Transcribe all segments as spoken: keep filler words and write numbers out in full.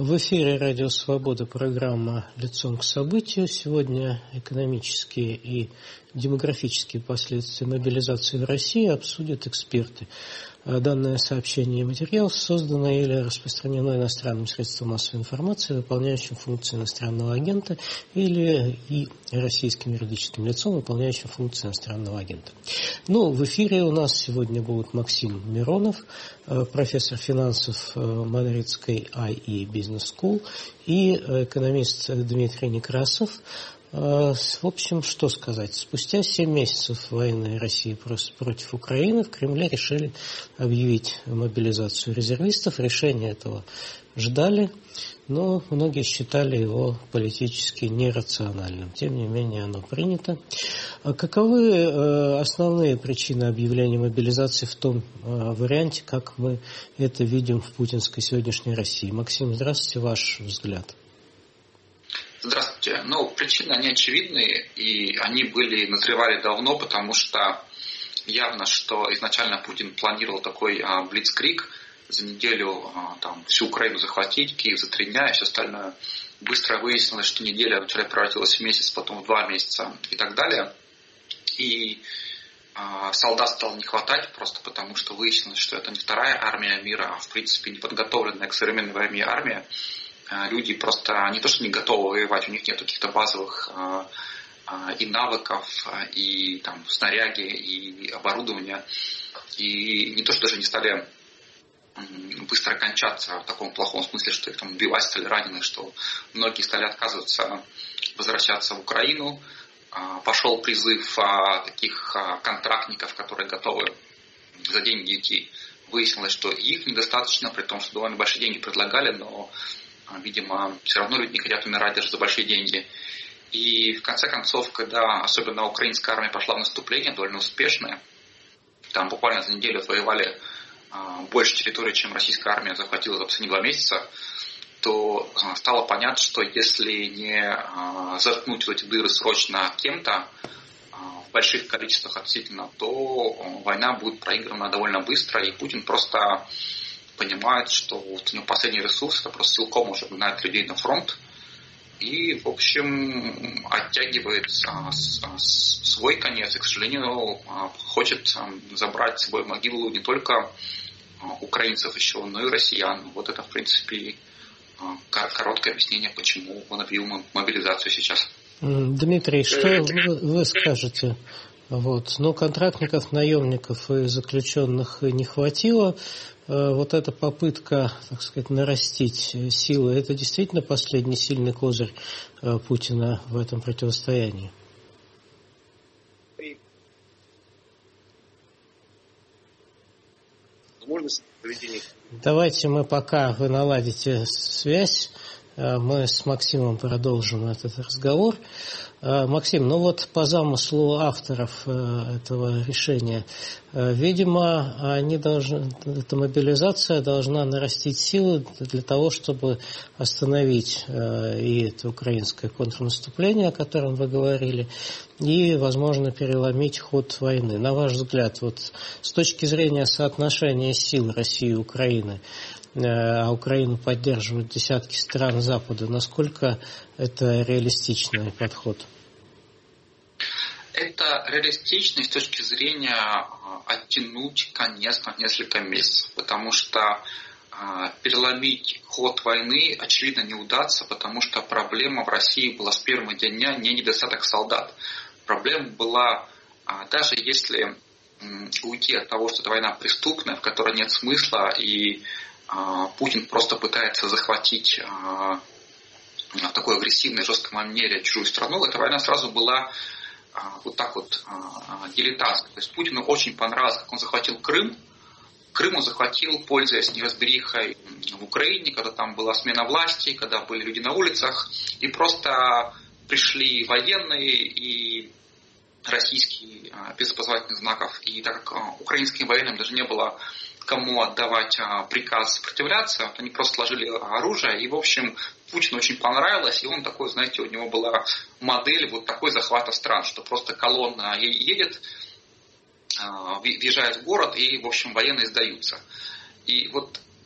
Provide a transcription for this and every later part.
В эфире Радио Свобода, программа «Лицом к событию». Сегодня экономические и демографические последствия мобилизации в России обсудят эксперты. Данное сообщение и материал создано или распространено иностранным средством массовой информации, выполняющим функции иностранного агента, или и российским юридическим лицом, выполняющим функции иностранного агента. Ну, в эфире у нас сегодня будут Максим Миронов, профессор финансов Мадридской ай и Business School, и экономист Дмитрий Некрасов. В общем, что сказать. Спустя семь месяцев войны России против Украины в Кремле решили объявить мобилизацию резервистов. Решение этого ждали, но многие считали его политически нерациональным. Тем не менее, оно принято. Каковы основные причины объявления мобилизации в том варианте, как мы это видим в путинской сегодняшней России? Максим, здравствуйте, ваш взгляд. Здравствуйте. Ну, причины, они очевидные, и они были, назревали давно, потому что явно, что изначально Путин планировал такой а, блицкриг, за неделю а, там, всю Украину захватить, Киев за три дня и все остальное. Быстро выяснилось, что неделя вначале превратилась в месяц, потом в два месяца и так далее. И а, солдат стало не хватать, просто потому что выяснилось, что это не вторая армия мира, а в принципе неподготовленная к современной войне армия. Люди просто не то, что не готовы воевать, у них нет каких-то базовых а, а, и навыков, и там, снаряги, и оборудования. И не то, что даже не стали быстро кончаться в таком плохом смысле, что их там убивать стали ранены, что многие стали отказываться возвращаться в Украину. А, пошел призыв а, таких а, контрактников, которые готовы за деньги идти. Выяснилось, что их недостаточно, при том, что довольно большие деньги предлагали, но видимо, все равно люди не хотят умирать даже за большие деньги. И в конце концов, когда особенно украинская армия пошла в наступление, довольно успешное, там буквально за неделю отвоевали а, больше территории, чем российская армия захватила за последние два месяца, то а, стало понятно, что если не а, заткнуть в эти дыры срочно кем-то, а, в больших количествах относительно, то война будет проиграна довольно быстро, и Путин просто понимает, что вот у него последний ресурс, это просто силком уже гнать людей на фронт и, в общем, оттягивает а, с, а, свой конец и, к сожалению, а, хочет а, забрать с собой в могилу не только а, украинцев еще, но и россиян. Вот это, в принципе, а, короткое объяснение, почему он объявил мобилизацию сейчас. Дмитрий, что вы, вы скажете? Вот. Но контрактников, наемников и заключенных не хватило. Вот эта попытка, так сказать, нарастить силы, это действительно последний сильный козырь Путина в этом противостоянии? Давайте мы, пока вы наладите связь, мы с Максимом продолжим этот разговор. Максим, ну вот по замыслу авторов этого решения, видимо, они должны, эта мобилизация должна нарастить силы для того, чтобы остановить и это украинское контрнаступление, о котором вы говорили, и, возможно, переломить ход войны. На ваш взгляд, вот с точки зрения соотношения сил России и Украины, а Украину поддерживают десятки стран Запада, насколько это реалистичный подход? Это реалистично с точки зрения оттянуть конец на несколько месяцев, потому что переломить ход войны, очевидно, не удастся, потому что проблема в России была с первого дня не недостаток солдат. Проблема была, даже если уйти от того, что эта война преступная, в которой нет смысла, и Путин просто пытается захватить в такой агрессивной, жесткой манере чужую страну, эта война сразу была вот так вот дилетантской. То есть Путину очень понравилось, как он захватил Крым. Крым он захватил, пользуясь неразберихой в Украине, когда там была смена власти, когда были люди на улицах, и просто пришли военные и российские без опознавательных знаков. И так как украинским военным даже не было кому отдавать приказ сопротивляться, они просто сложили оружие, и, в общем, Путину очень понравилось, и он такой, знаете, у него была модель вот такой захвата стран, что просто колонна едет, въезжает в город, и, в общем, военные сдаются. И вот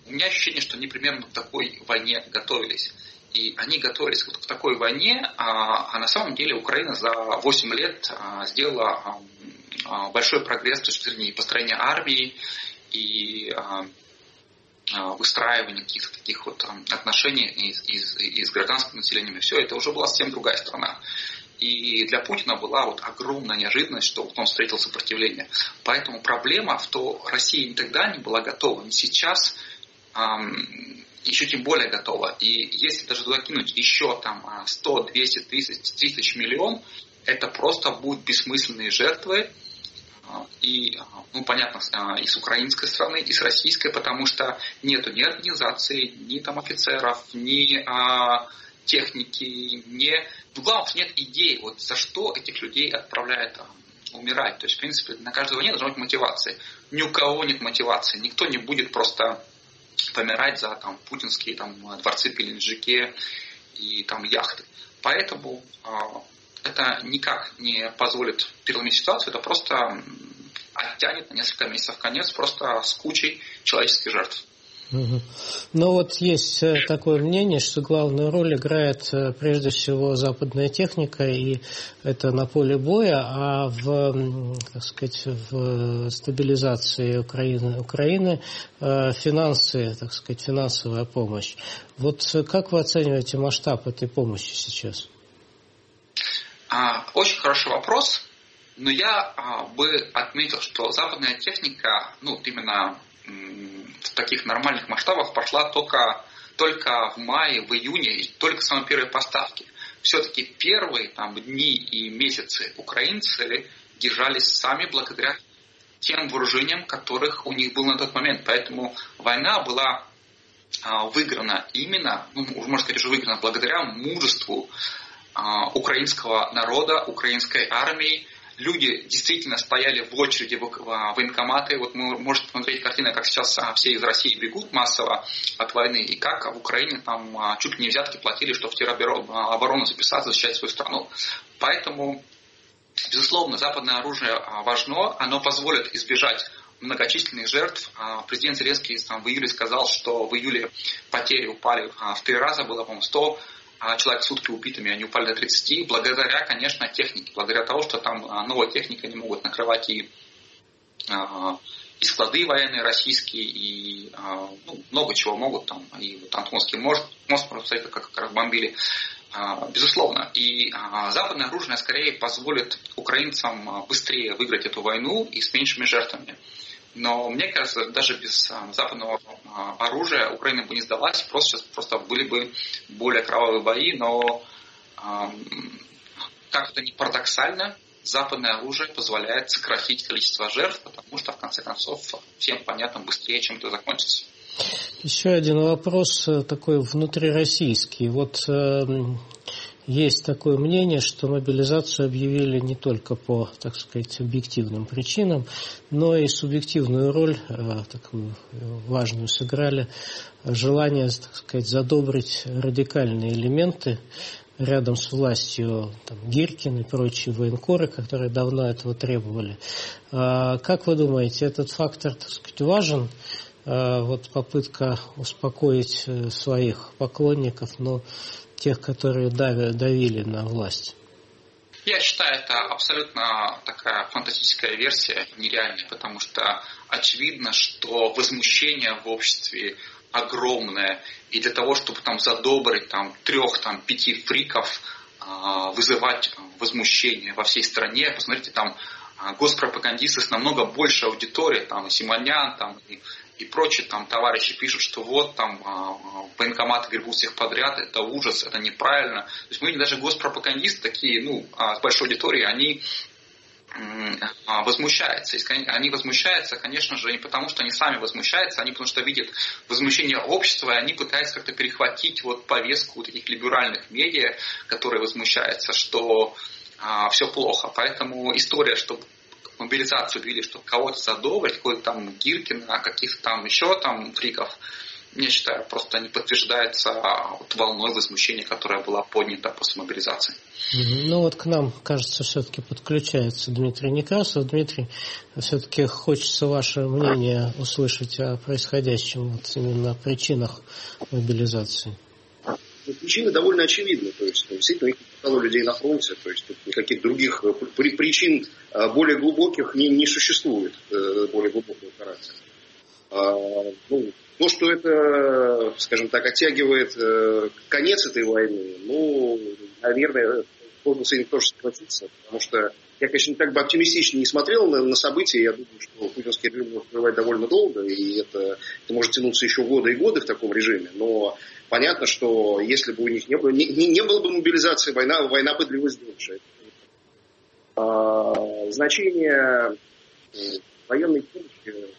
у меня ощущение, что они примерно к такой войне готовились. И они готовились вот к такой войне, а, а на самом деле Украина за восемь лет а, сделала а, большой прогресс с точки зрения построения армии и а, а, выстраивания каких-то таких вот а, отношений из, из, из гражданским населением. И все, это уже была совсем другая страна. И для Путина была вот огромная неожиданность, что вот он встретил сопротивление. Поэтому проблема в том, что Россия никогда не была готова, ни сейчас, эм, еще тем более готова. И если даже туда кинуть еще там сто, двести, тысяч миллион, это просто будут бессмысленные жертвы. И, ну, понятно, и с украинской стороны, и с российской, потому что нету ни организации, ни там офицеров, ни а, техники, ни... Ну, главное, нет идей, вот за что этих людей отправляют а, умирать. То есть, в принципе, на каждой войне должна быть мотивация. Ни у кого нет мотивации. Никто не будет просто помирать за там, путинские там, дворцы в Геленджике и там, яхты. Поэтому а, это никак не позволит переломить ситуацию, это просто оттянет на несколько месяцев конец просто с кучей человеческих жертв. Угу. Ну вот есть такое мнение, что главную роль играет прежде всего западная техника, и это на поле боя, а в, так сказать, в стабилизации Украины, Украины финансы, так сказать, финансовая помощь. Вот как вы оцениваете масштаб этой помощи сейчас? Очень хороший вопрос, но я бы отметил, что западная техника, ну, именно в таких нормальных масштабах пошла только, только в мае, в июне, и только самые первые поставки. Все-таки первые там, дни и месяцы украинцы держались сами благодаря тем вооружениям, которых у них было на тот момент. Поэтому война была выиграна именно, ну, можно сказать, уже выиграна благодаря мужеству украинского народа, украинской армии. Люди действительно стояли в очереди в военкоматы. Вот мы можете посмотреть картины, как сейчас все из России бегут массово от войны, и как в Украине там чуть ли не взятки платили, чтобы в тероборону записаться, защищать свою страну. Поэтому, безусловно, западное оружие важно, оно позволит избежать многочисленных жертв. Президент Зеленский там, в июле сказал, что в июле потери упали в три раза, было, по-моему, сто человек в сутки убитыми, они упали до тридцати, благодаря, конечно, технике, благодаря тому, что там новая техника, они могут накрывать и, и склады военные российские, и ну, много чего могут, там, и вот Антоновский мост, мост просто как, как бомбили, безусловно. И западное оружие скорее позволит украинцам быстрее выиграть эту войну и с меньшими жертвами. Но мне кажется, даже без западного оружия Украина бы не сдалась, просто сейчас просто были бы более кровавые бои, но как это ни парадоксально, западное оружие позволяет сократить количество жертв, потому что в конце концов всем понятно быстрее, чем это закончится. Еще один вопрос такой внутрироссийский. Вот э, есть такое мнение, что мобилизацию объявили не только по, так сказать, объективным причинам, но и субъективную роль, э, такую важную сыграли желание, так сказать, задобрить радикальные элементы рядом с властью, там, Гиркин и прочие военкоры, которые давно этого требовали. А как вы думаете, этот фактор, так сказать, важен? Вот попытка успокоить своих поклонников, но тех, которые дави, давили на власть? Я считаю, это абсолютно такая фантастическая версия, нереальная, потому что очевидно, что возмущение в обществе огромное, и для того, чтобы там задобрить там, трех, там, пяти фриков, вызывать возмущение во всей стране, посмотрите, там госпропагандисты с намного большей аудиторией, там и Симонян, там и и прочие там товарищи пишут, что вот там военкоматы гребут всех подряд, это ужас, это неправильно. То есть мы даже госпропагандисты такие, ну, с большой аудиторией, они возмущаются. Они возмущаются, конечно же, не потому, что они сами возмущаются, они потому что видят возмущение общества, и они пытаются как-то перехватить вот повестку вот этих либеральных медиа, которые возмущаются, что а, все плохо. Поэтому история, что мобилизацию видели, что кого-то задобрить, какой-то там Гиркина, каких-то там еще там фриков, я считаю, просто не подтверждается вот волной возмущения, которая была поднята после мобилизации. Ну вот к нам, кажется, все-таки подключается Дмитрий Некрасов. Дмитрий, все-таки хочется ваше мнение услышать о происходящем, вот именно о причинах мобилизации. Причины довольно очевидны. То есть, действительно, их не хватало людей на фронте. То есть, никаких других причин более глубоких не, не существует, более глубокого характера. Ну, то, что это, скажем так, оттягивает конец этой войны, ну, наверное, можно с этим тоже согласиться, потому что я, конечно, так бы оптимистично не смотрел на, на события. Я думаю, что путинский режим может пребывать довольно долго, и это, это может тянуться еще годы и годы в таком режиме. Но понятно, что если бы у них не было, не, не было бы мобилизации, война, война бы длилась дольше. А, значение военной помощи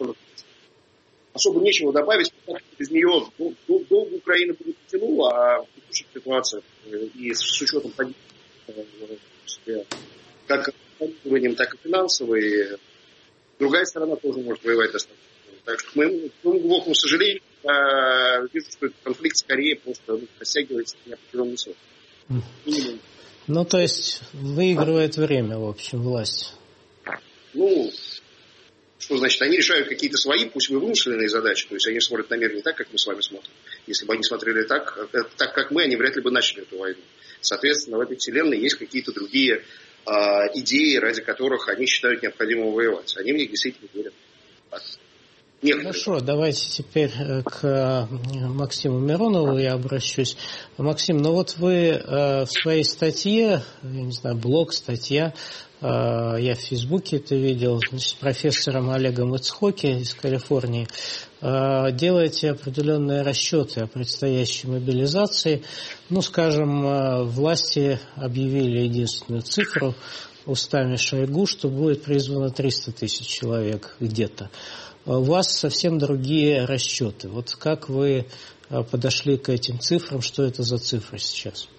особо нечего добавить, потому что без нее долго Украина бы не потянула, а в текущих ситуациях и с учетом поддержки как финансовым, так и финансовой, другая сторона тоже может воевать достаточно. Так что, к моему, к моему глубокому сожалению, я вижу, что этот конфликт скорее просто растягивается на определенный срок. Mm. Ну, то есть выигрывает время, в общем, власть. Ну, что значит? Они решают какие-то свои, пусть вы вымышленные задачи, то есть они смотрят на мир не так, как мы с вами смотрим. Если бы они смотрели так, так как мы, они вряд ли бы начали эту войну. Соответственно, в этой вселенной есть какие-то другие э, идеи, ради которых они считают необходимым воевать. Они в них действительно верят. Так. Некоторые. Хорошо, давайте теперь к Максиму Миронову я обращусь. Максим, ну вот вы в своей статье, я не знаю, блог, статья, я в Фейсбуке это видел, с профессором Олегом Ицхоки из Калифорнии, делаете определенные расчеты о предстоящей мобилизации. Ну, скажем, власти объявили единственную цифру устами Шойгу, что будет призвано триста тысяч человек где-то. У вас совсем другие расчеты. Вот как вы подошли к этим цифрам, что это за цифры сейчас?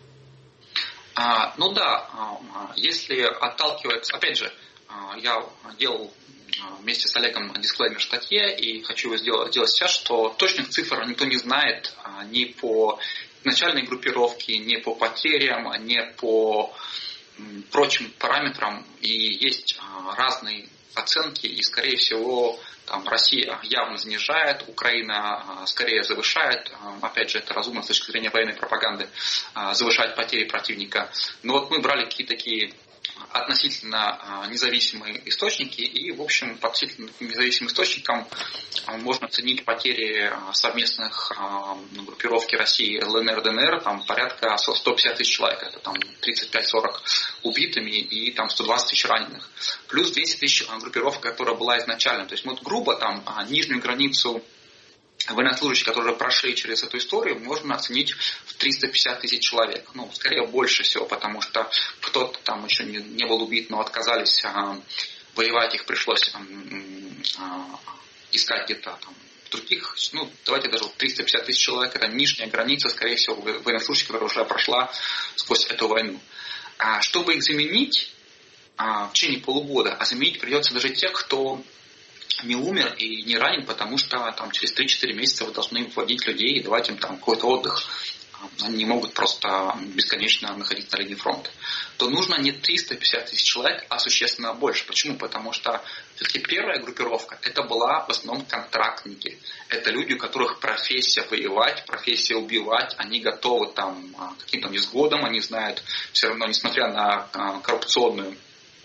А, ну да, если отталкиваться, опять же, я делал вместе с Олегом дисклеймер в статье и хочу его сделать, сделать сейчас, что точных цифр никто не знает ни по начальной группировке, ни по потерям, ни по прочим параметрам, и есть разные оценки, и, скорее всего, там Россия явно занижает, Украина скорее завышает. Опять же, это разумно с точки зрения военной пропаганды, завышать потери противника. Но вот мы брали какие-то такие относительно независимые источники, и, в общем, по относительно независимым источникам можно оценить потери совместных группировки России, ЛНР, ДНР, там порядка сто пятьдесят тысяч человек, это там тридцать пять сорок убитыми и там сто двадцать тысяч раненых. Плюс двести тысяч группировок, которая была изначально. То есть мы вот грубо там нижнюю границу военнослужащих, которые прошли через эту историю, можно оценить в триста пятьдесят тысяч человек. Ну, скорее больше всего, потому что кто-то там еще не, не был убит, но отказались а, воевать, их пришлось а, а, искать где-то там в других. Ну, давайте даже вот триста пятьдесят тысяч человек, это нижняя граница, скорее всего, военнослужащих, которая уже прошла сквозь эту войну. А, чтобы их заменить а, в течение полугода, а заменить придется даже тех, кто не умер и не ранен, потому что там через три-четыре месяца вы должны вводить людей и давать им там какой-то отдых. Они не могут просто бесконечно находиться на линии фронта. То нужно не триста пятьдесят тысяч человек, а существенно больше. Почему? Потому что все-таки первая группировка это была в основном контрактники. Это люди, у которых профессия воевать, профессия убивать. Они готовы там к каким-то невзгодам, они знают все равно, несмотря на коррупционную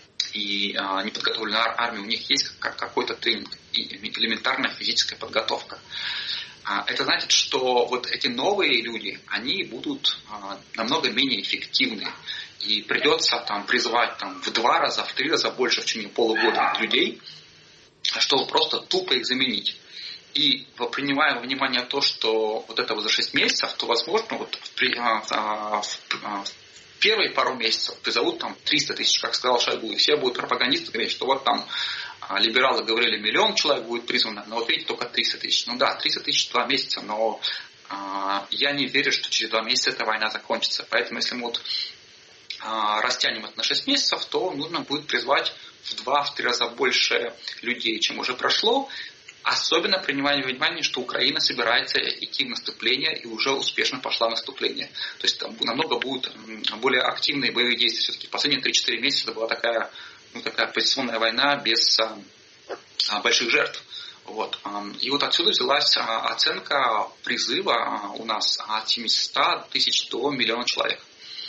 и а, неподготовленную армию, у них есть как, какой-то тренинг и элементарная физическая подготовка. А, это значит, что вот эти новые люди, они будут а, намного менее эффективны. И придется там призывать там, в два раза, в три раза больше в течение полугода людей, чтобы просто тупо их заменить. И принимая во внимание то, что вот это вот за шесть месяцев, то возможно вот в, а, а, в, а, первые пару месяцев призовут там триста тысяч, как сказал Шойгу, и все будут пропагандисты говорить, что вот там а, либералы говорили, миллион человек будет призвано, но вот видите, только триста тысяч. Ну да, триста тысяч два месяца, но а, я не верю, что через два месяца эта война закончится. Поэтому если мы вот а, растянем это на шесть месяцев, то нужно будет призвать в два-три раза больше людей, чем уже прошло. Особенно принимая во внимание, что Украина собирается идти в наступление и уже успешно пошла в наступление. То есть там намного будут более активные боевые действия. Все-таки в последние три-четыре месяца это была такая, ну, такая позиционная война без а, больших жертв. Вот. И вот отсюда взялась оценка призыва у нас от семисот тысяч до миллиона человек.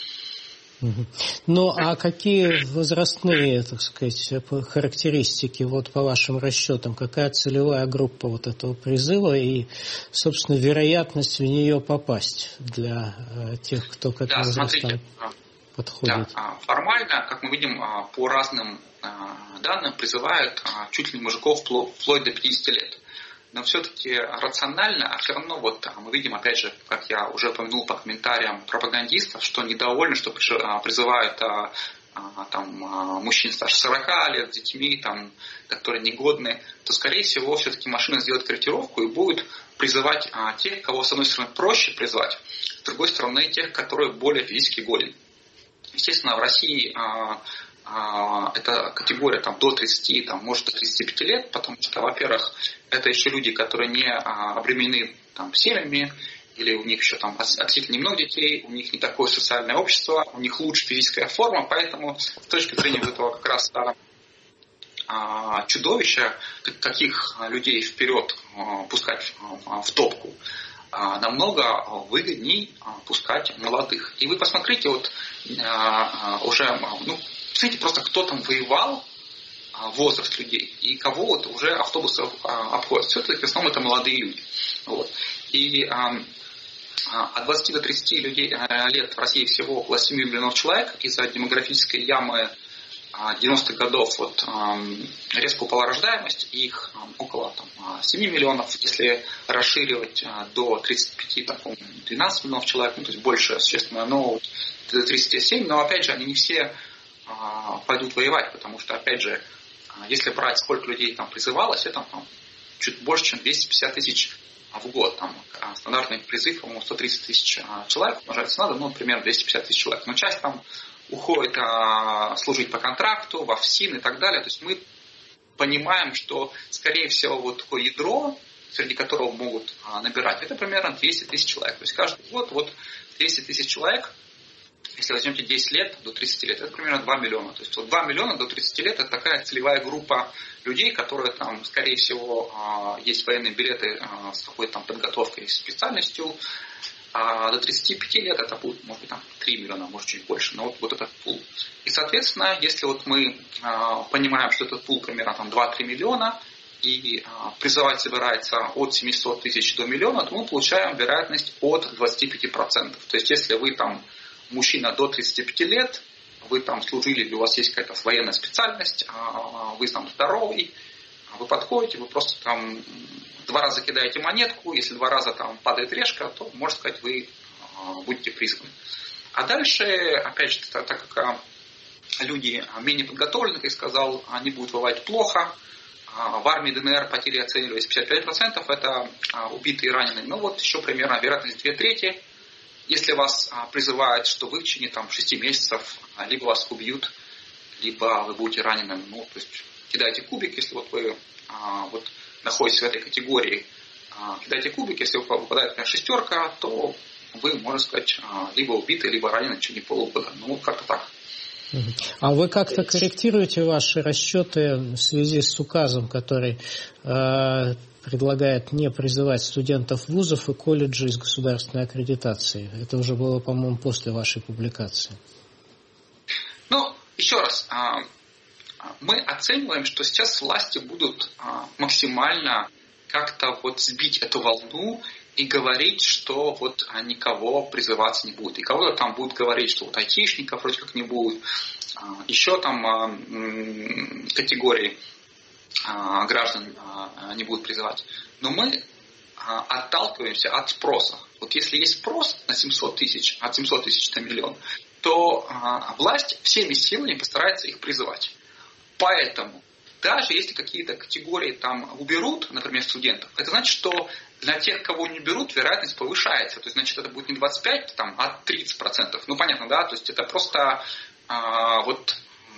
Ну, а какие возрастные, так сказать, характеристики, вот по вашим расчетам, какая целевая группа вот этого призыва и, собственно, вероятность в нее попасть для тех, кто к этому да, возрастам подходит? Да, формально, как мы видим, по разным данным призывают чуть ли не мужиков вплоть до пятидесяти лет. Но все-таки рационально, а все равно вот мы видим, опять же, как я уже упомянул по комментариям пропагандистов, что недовольны, что призывают там, мужчин старше сорока лет с детьми, там, которые негодны, то, скорее всего, все-таки машина сделает корректировку и будет призывать тех, кого, с одной стороны, проще призвать, с другой стороны, тех, которые более физически голодны. Естественно, в России эта категория там, до тридцати, там, может до тридцати пяти лет, потому что, во-первых, это еще люди, которые не обременены там, семьями, или у них еще там относительно немного детей, у них не такое социальное общество, у них лучше физическая форма, поэтому с точки зрения вот этого как раз а, чудовища, каких людей вперед а, пускать а, в топку, а, намного выгоднее а, пускать молодых. И вы посмотрите, вот а, а, уже, ну, посмотрите просто, кто там воевал, возраст людей, и кого вот уже автобусы обходят. Все-таки в основном это молодые люди. Вот. И а, от двадцати до тридцати людей, лет в России всего около семи миллионов человек. Из-за демографической ямы девяностых годов вот, резко упала рождаемость, их около там, семи миллионов. Если расширивать до тридцати пяти, там, двенадцать миллионов человек, ну, то есть больше, существенно, но до тридцати семи, но опять же, они не все пойдут воевать, потому что, опять же, если брать, сколько людей там призывалось, это там, чуть больше, чем двести пятьдесят тысяч в год. Там, стандартный призыв, по-моему, сто тридцать тысяч человек, умножается надо, ну, примерно двести пятьдесят тысяч человек. Но часть там уходит а, служить по контракту, во ФСИН и так далее. То есть мы понимаем, что, скорее всего, вот такое ядро, среди которого могут а, набирать, это примерно двести тысяч человек. То есть каждый год вот двести тысяч человек. Если возьмете десять лет до тридцати лет, это примерно два миллиона. То есть вот два миллиона до тридцати лет это такая целевая группа людей, которые там, скорее всего, есть военные билеты с какой-то там подготовкой и специальностью. А до тридцати пяти лет это будет, может быть, там три миллиона, может чуть больше. Но вот, вот этот пул. И, соответственно, если вот мы понимаем, что этот пул примерно там два-три миллиона, и призывать собирается от семисот тысяч до миллиона, то мы получаем вероятность от двадцати пяти процентов. То есть если вы там мужчина до тридцати пяти лет, вы там служили, или у вас есть какая-то военная специальность, вы там здоровый, вы подходите, вы просто там два раза кидаете монетку, если два раза там падает решка, то, можно сказать, вы будете призваны. А дальше, опять же, так как люди менее подготовлены, как я сказал, они будут воевать плохо. В армии ДНР потери оценивались пятьдесят пять процентов, это убитые и раненые. Ну вот еще примерно вероятность две трети. Если вас а, призывают, что вы в течение там, шести месяцев а, либо вас убьют, либо вы будете раненым, ну, то есть кидайте кубик, если вот вы а, вот, находитесь в этой категории, а, кидайте кубик, если вы попадаете на шестерка, то вы, можно сказать, а, либо убиты, либо ранены в течение полугода. Ну, вот как-то так. А вы как-то корректируете ваши расчеты в связи с указом, который э, предлагает не призывать студентов вузов и колледжей с государственной аккредитацией? Это уже было, по-моему, после вашей публикации. Ну, еще раз, мы оцениваем, что сейчас власти будут максимально как-то вот сбить эту волну и говорить, что вот никого призываться не будет. И кого-то там будут говорить, что вот айтишников вроде как не будет. Еще там категории граждан не будут призывать. Но мы отталкиваемся от спроса. Вот если есть спрос на семьсот тысяч, от семисот тысяч до миллиона, то власть всеми силами постарается их призывать. Поэтому даже если какие-то категории там уберут, например, студентов, это значит, что для тех, кого не берут, вероятность повышается. То есть, значит, это будет не двадцать пять, там, а тридцать процентов. Ну, понятно, да? То есть, это просто а, вот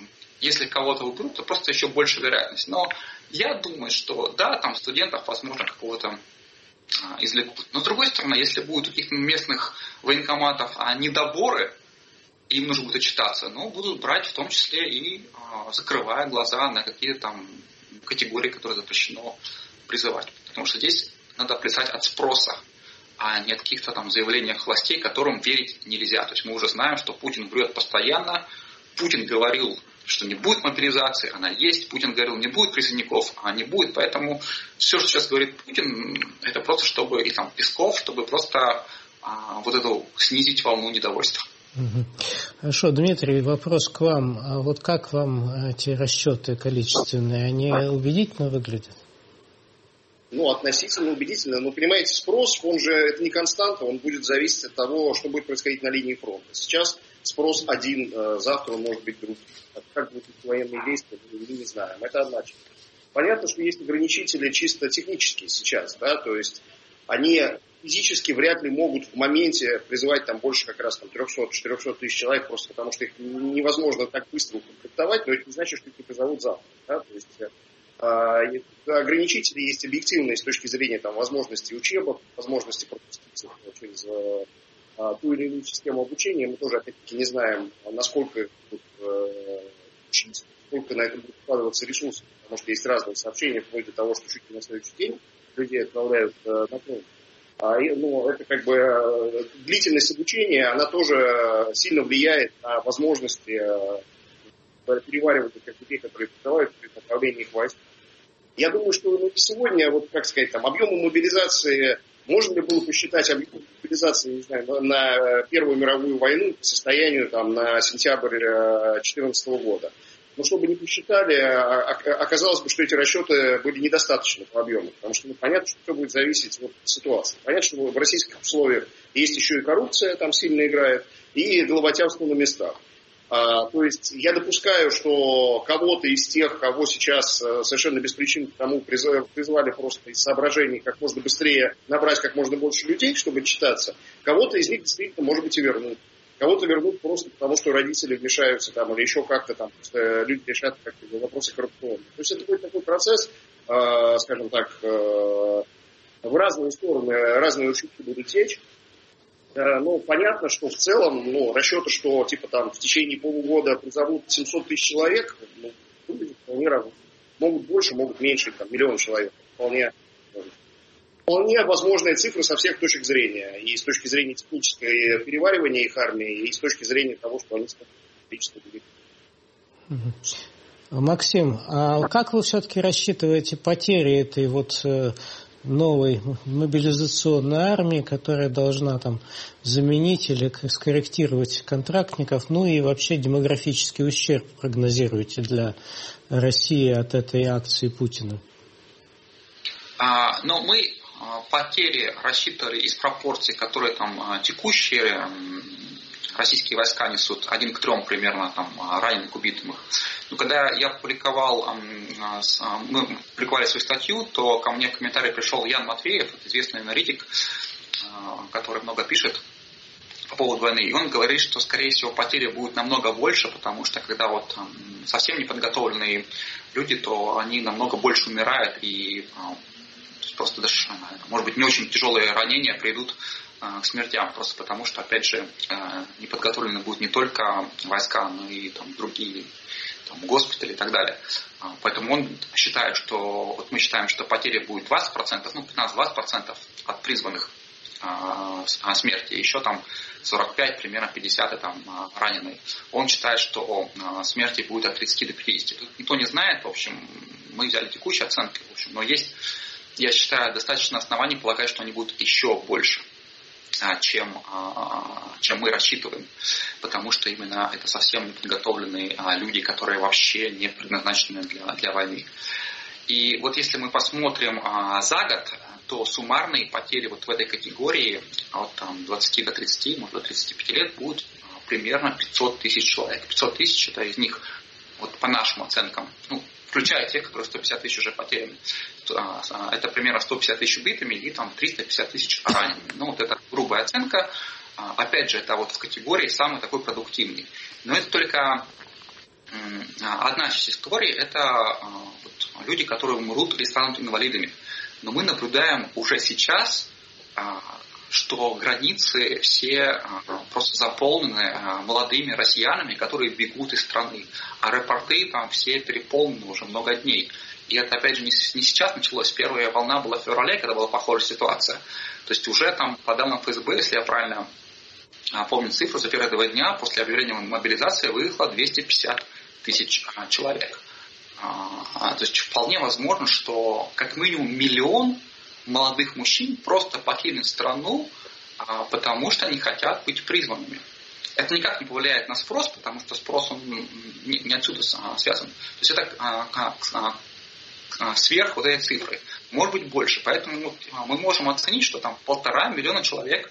если кого-то уберут, то просто еще больше вероятность. Но я думаю, что да, там студентов, возможно, какого-то а, извлекут. Но с другой стороны, если будут у каких-то местных военкоматов а, недоборы, им нужно будет отчитаться, но будут брать в том числе и а, закрывая глаза на какие-то там категории, которые запрещено призывать. Потому что здесь надо плясать от спроса, а не от каких-то там заявлений властей, которым верить нельзя. То есть мы уже знаем, что Путин врет постоянно. Путин говорил, что не будет мобилизации, она есть. Путин говорил, не будет призывников, а не будет. Поэтому все, что сейчас говорит Путин, это просто чтобы, и там Песков, чтобы просто а, вот эту снизить волну недовольства. Хорошо, Дмитрий, вопрос к вам. А вот как вам эти расчеты количественные? Они убедительно выглядят? Ну, относительно убедительно. Но, понимаете, спрос, он же, это не константа, он будет зависеть от того, что будет происходить на линии фронта. Сейчас спрос один, завтра он может быть другим. Как будут военные действия, мы не знаем. Это одна часть. Понятно, что есть ограничители чисто технические сейчас, да, то есть они физически вряд ли могут в моменте призывать там больше как раз там триста-четыреста тысяч человек, просто потому что их невозможно так быстро укомплектовать, но это не значит, что их не призовут завтра. Да? То есть э, ограничители есть объективные с точки зрения там, возможностей учебы, возможности пропустить через э, ту или иную систему обучения. Мы тоже, опять-таки, не знаем, насколько будут э, учить, сколько на это будут вкладываться ресурсы, потому что есть разные сообщения, вплоть до того, что чуть ли на следующий день людей отправляют э, на фронт. А, ну, это как бы э, длительность обучения, она тоже сильно влияет на возможности э, переваривать этих людей, которые призывают при направлении их войск. Я думаю, что ну, сегодня, вот как сказать, там, объемы мобилизации, можно ли было посчитать объем мобилизации, не знаю, на, на Первую мировую войну по состоянию там, на сентябрь две тысячи четырнадцатого года? Но чтобы не посчитали, оказалось бы, что эти расчеты были недостаточны по объему, потому что ну, понятно, что все будет зависеть от ситуации. Понятно, что в российских условиях есть еще и коррупция, там сильно играет, и головотяпство на местах. А, то есть я допускаю, что кого-то из тех, кого сейчас совершенно без причин к тому призвали просто из соображений как можно быстрее набрать как можно больше людей, чтобы читаться, кого-то из них действительно, может быть, и вернут. Кого-то вернут просто потому, что родители вмешаются там, или еще как-то там, люди решат как-то вопросы коррупционные. То есть это будет такой процесс, э, скажем так, э, в разные стороны, разные участки будут течь. Э, ну, понятно, что в целом, ну, расчеты, что типа там в течение полугода призовут семьсот тысяч человек, ну, выглядит вполне разные. Могут больше, могут меньше, там, миллион человек. Вполне Вполне возможные цифры со всех точек зрения. И с точки зрения технической переваривания их армии, и с точки зрения того, что они статистически велики. Максим, а как вы все-таки рассчитываете потери этой вот новой мобилизационной армии, которая должна там заменить или скорректировать контрактников, ну и вообще демографический ущерб прогнозируете для России от этой акции Путина? А, но мы потери рассчитывали из пропорций, которые там текущие российские войска несут, один к трем примерно там раненых, убитых. Но когда я публиковал, мы публиковали свою статью, то ко мне в комментарии пришел Ян Матвеев, известный аналитик, который много пишет по поводу войны. И он говорит, что, скорее всего, потери будут намного больше, потому что когда вот совсем неподготовленные люди, то они намного больше умирают и просто даже, может быть, не очень тяжелые ранения приведут э, к смертям, просто потому что, опять же, э, неподготовлены будут не только войска, но и там, другие там, госпитали и так далее. Э, поэтому он считает, что, вот мы считаем, что потери будет двадцать процентов, ну, пятнадцать-двадцать процентов от призванных э, смерти, еще там сорок пять, примерно пятьдесят там, э, раненые. Он считает, что э, смерти будет от тридцати до пятидесяти. Тут никто не знает, в общем, мы взяли текущие оценки, в общем, но есть, я считаю, достаточно оснований полагать, что они будут еще больше, чем, чем мы рассчитываем. Потому что именно это совсем неподготовленные люди, которые вообще не предназначены для, для войны. И вот если мы посмотрим за год, то суммарные потери вот в этой категории от там, двадцати до тридцати, может до тридцати пяти лет будут примерно пятьсот тысяч человек. пятьсот тысяч, это из них, вот по нашим оценкам, ну, включая тех, которые сто пятьдесят тысяч уже потеряны. Это примерно сто пятьдесят тысяч убитыми и там триста пятьдесят тысяч ранеными. Ну, вот это грубая оценка. Опять же, это вот в категории самый такой продуктивный. Но это только одна часть истории – это вот люди, которые умрут или станут инвалидами. Но мы наблюдаем уже сейчас, что границы все просто заполнены молодыми россиянами, которые бегут из страны. Аэропорты там все переполнены уже много дней. И это, опять же, не сейчас началось. Первая волна была в феврале, когда была похожая ситуация. То есть уже там, по данным эф эс бэ, если я правильно помню цифру, за первые два дня после объявления мобилизации выехало двести пятьдесят тысяч человек. То есть вполне возможно, что как минимум миллион молодых мужчин просто покинут страну, потому что они хотят быть призванными. Это никак не повлияет на спрос, потому что спрос он не отсюда связан. То есть это сверх вот этой цифры. Может быть больше. Поэтому мы можем оценить, что там полтора миллиона человек